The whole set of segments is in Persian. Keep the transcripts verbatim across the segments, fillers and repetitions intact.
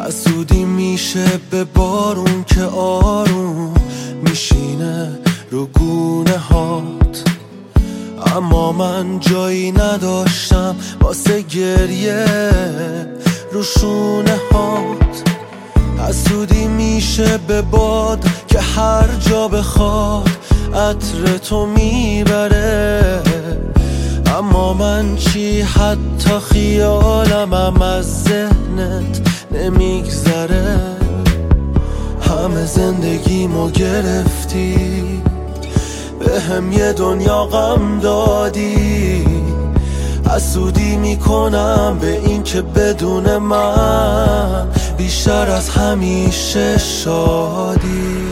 حسودی میشه به بارون که آروم میشینه رو گونه هات، اما من جایی نداشتم واسه گریه رو شونه هات. حسودی میشه به باد که هر جا بخواد عطر تو میبره، اما من چی حتی خیالمم از ذهنت نمیگذره. همه زندگیمو گرفتی، به هم یه دنیا غم دادی. حسودی میکنم به این که بدون من بیشتر از همیشه شادی.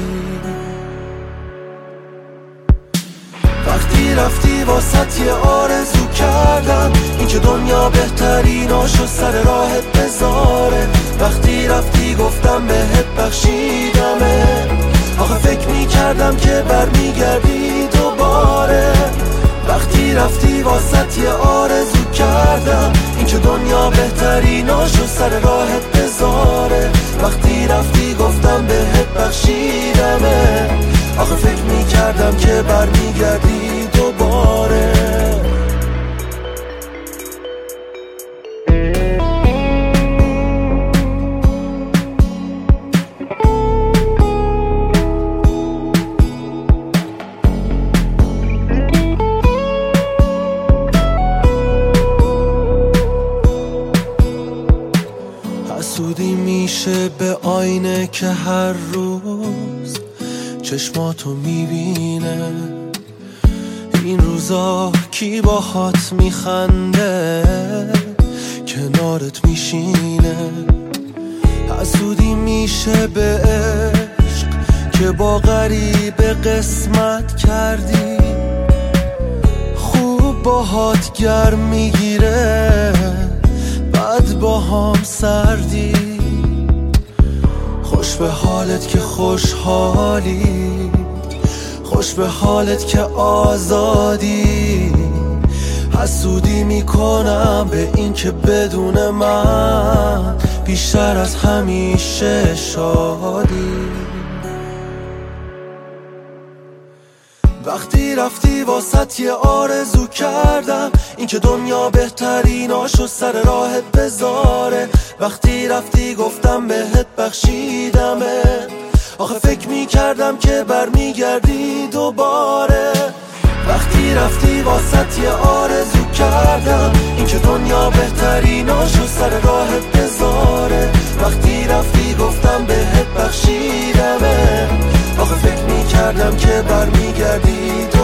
وقتی رفتی واسط یه آرزو کردم، این که دنیا بهتریناشو سر راهت بذاره. وقتی رفتی گفتم بهت بخشیدمه، آخه فکر میکردم که برمیگردی دوباره. وقتی رفتی واسط یه آرزو کردم، این که دنیا بهتریناشو سر راهت بذاره. وقتی رفتی گفتم بهت بخشیدمه، آخه فکر میکردم که برمیگردی دوباره. حسودی میشه به آینه که هر روز چشماتو میبینه. این روزا کی باهات میخنده کنارت میشینه. حسودی میشه به عشق که با غریبه قسمت کردی، خوب باهات گرم میگیره بعد با هم سردی. خوش به حالت که خوشحالی، خوش به حالت که آزادی. حسودی میکنم به این که بدون من بیشتر از همیشه شادی. وقتی رفتی واسط یه آرزو کردم، این که دنیا بهتریناشو سر راهت بذاره. وقتی رفتی گفتم بهت بخشیدمه، آخه فکر میکردم که برمیگردی دوباره. وقتی رفتی واسط یه آرزو کردم، این که دنیا بهتریناشو سر راهت بذاره. وقتی رفتی گفتم بهت بخشیدمه، آخه فکر میکردم که برمیگردی.